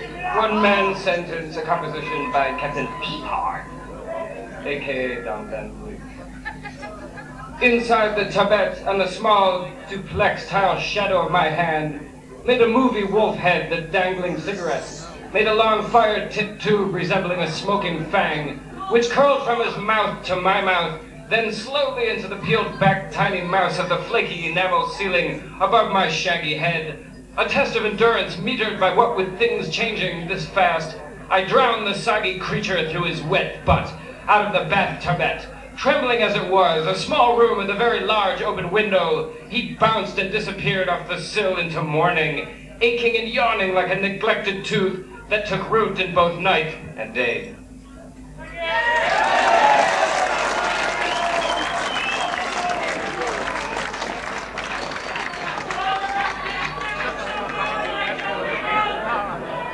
One-man sentence, a composition by Captain Peapard, a.k.a. Don Van Vliet. Inside the Tibet, on the small duplex tile shadow of my hand, made a movie wolf head that dangling cigarettes, made a long fire-tipped tube resembling a smoking fang, which curled from his mouth to my mouth, then slowly into the peeled-back tiny mouse of the flaky enamel ceiling above my shaggy head. A test of endurance metered by what with things changing this fast, I drowned the soggy creature through his wet butt, out of the bath Tibet. Trembling as it was, a small room with a very large open window, he bounced and disappeared off the sill into morning, aching and yawning like a neglected tooth that took root in both night and day.